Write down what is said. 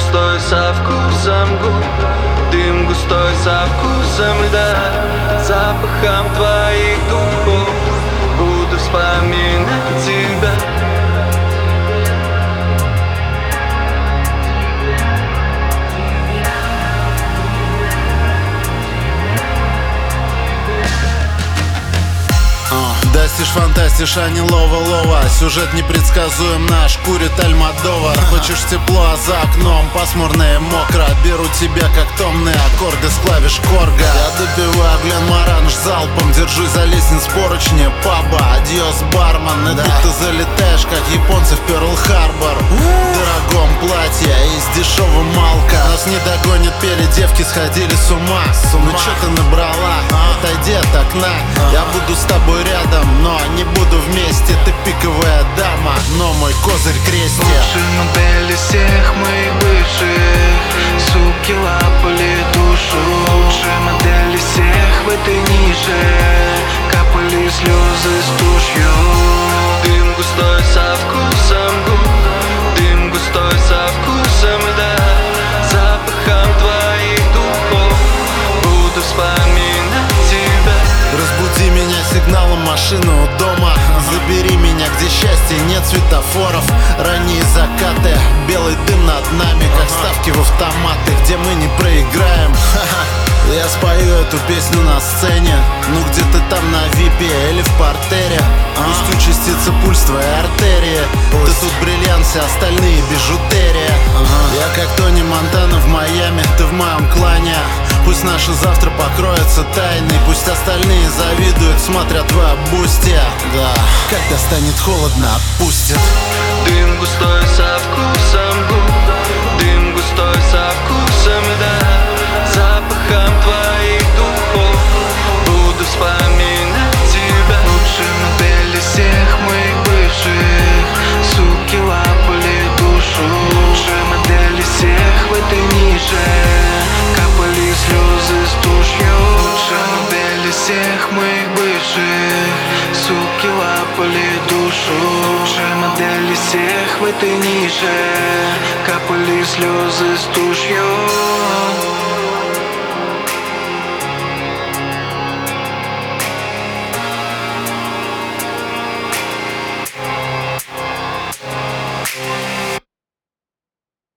густой со вкусом губ, дым густой со вкусом льда, запахом твоих духов буду вспоминать тебя. Дастишь, фантастишь, а не лова-лова. Сюжет непредсказуем, наш курит Альмодовар. Хочешь тепло, а за окном пасмурно и мокро. Беру тебя, как томные аккорды с клавиш Корга. Я допиваю Гленморанж залпом, держусь за лестниц поручни паба. Адьос, бармен, и тут ты залетаешь, как японцы в Перл-Харбор. В дорогом платье из дешевого малка. Нас не догонят, пели девки, сходили с ума. Ну чё ты набрала? Отойди от окна. Я буду с тобой рядом, но не буду вместе. Ты пиковая дама, но мой козырь крестья. Лучшие модели всех моих бывших, суки лапали душу. Лучшие модели всех в этой нише, капали слезы с тушью. Дым густой со вкусом губ, дым густой со вкусом льда, запахом твоих духов буду вспоминать тебя. Разбуди меня сигналом машины у дома. Забери меня, где счастье, нет светофоров. Ранние закаты, белый дым над нами, как ставки в автоматы, где мы не проиграем. Я спою эту песню на сцене, ну где ты там на випе или в партере. Пусть участится пульс твоей артерии. Ты тут бриллиант, все остальные бижутерия. Я как Тони Монтана в Майами, ты в моем клане. Пусть наше завтра покроется тайной, пусть остальные завидуют, смотря твоя бустья. Да, когда станет холодно, отпустит. Дым густой со вкусом губ, дым густой со вкусом льда, запахом твоих духов буду вспоминать тебя. Лучшие модели всех моих бывших, суки лапали душу. Лучшие модели всех в этой нише, капали слезы с тушью. Лучшие модели всех моих бывших, суки лапали душу. Лучшие модели всех в этой нише, капали слезы с тушью.